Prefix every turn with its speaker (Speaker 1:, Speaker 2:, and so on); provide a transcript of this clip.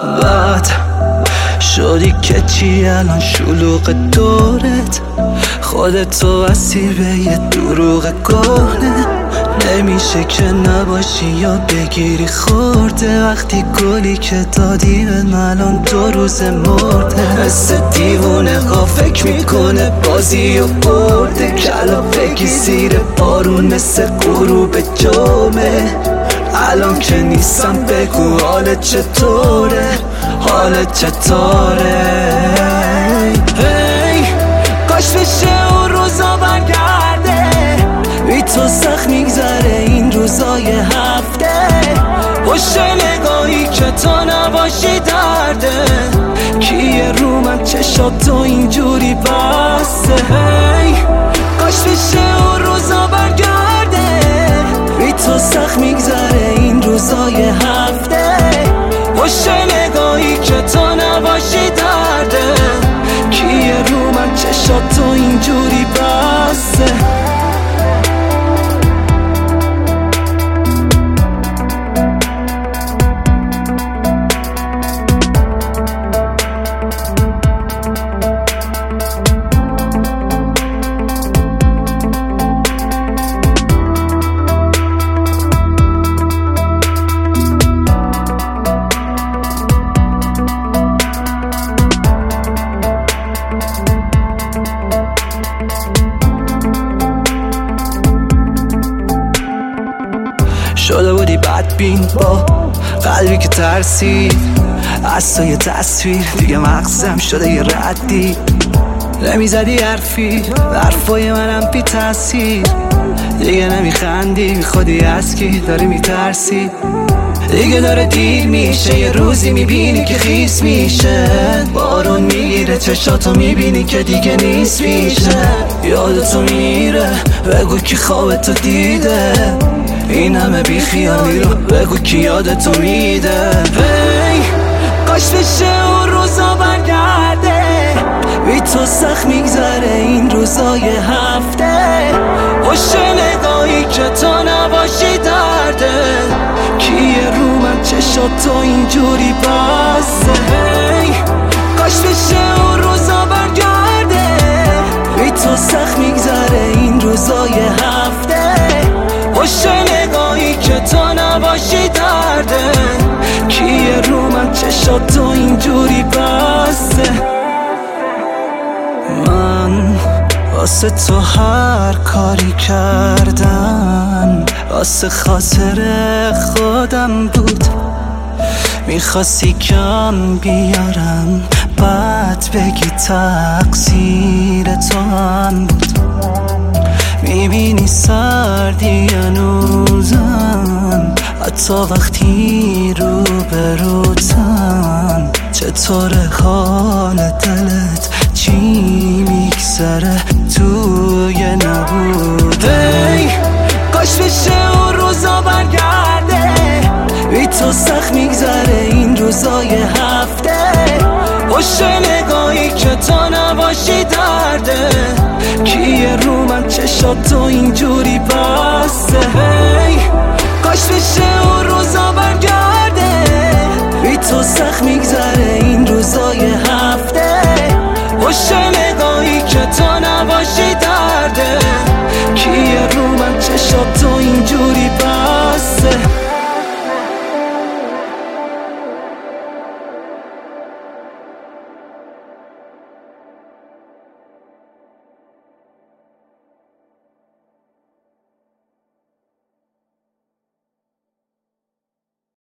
Speaker 1: بعد شدی که چی الان شلوغ دورت، خودتو اسیر به یه دروغ کهنه. نمیشه که نباشی یا بگیری خورده، وقتی گلی که دادی به من الان 2 روز مرده. مثل دیوونه ها فکر میکنه بازی و برده، کلا بگی زیر بارون مثل غروب جمعه. الان که نیستم بگو حالت چطوره، حالت چطوره؟ کاش بشه اون روزا برگرده، بی تو سخت میگذره این روزای هفته. پشت نگاهی که تو نباشی درده، کیه رو من چشاتو اینجوری بسته. کاش بشه اون روزا برگرده، بی تو سخت میگذره این روزای هفته. پشت نگاهی که تو نباشی درده، کیه رو من چشاتو اینجوری بسته. شده بودی بدبین با قلبی که ترسید از تو یه تصویر، دیگه مغزم شده یه ردی. نمیزدی حرفای منم بی تاثیر، دیگه نمیخندی بی خودی از کی داری میترسی. دیگه داره دیر میشه، یه روزی میبینی که خیس میشه، بارون میگیره چشاتو میبینی که دیگه نیست میشه. یادتو میره بگو کی خوابتو دیده، این همه بی خیالی رو بگو کی یادتو میده. کاش بشه اون روزا برگرده، بی تو سخت میگذره این روزای هفته. پشت نگاهی که تو نباشی درده، کیه رو من چشاتو اینجوری بسته. کاش بشه اون روزا برگرده، بی تو سخت میگذره این روزای هفته. پشت نگاهی که تو نباشی درده، کیه رو من چشاتو اینجوری بسته. من واسه تو هر کاری کردم واسه خاطر خودم بود، میخواستی کم بیارم بعد بگی تقصیر تو هم بود. میبینی سردی هنوزم حتی وقتی رو به روتم. چطور حال دلت چی میگذره توی نبوده. کاش بشه اون روزا برگرده، بی تو سخت میگذره این روزای هفته. پشت نگاهی که تو نباشی درده، کیه رو من چشاتو اینجوری بسته. کاش بشه اون روزا برگرده، بی تو سخت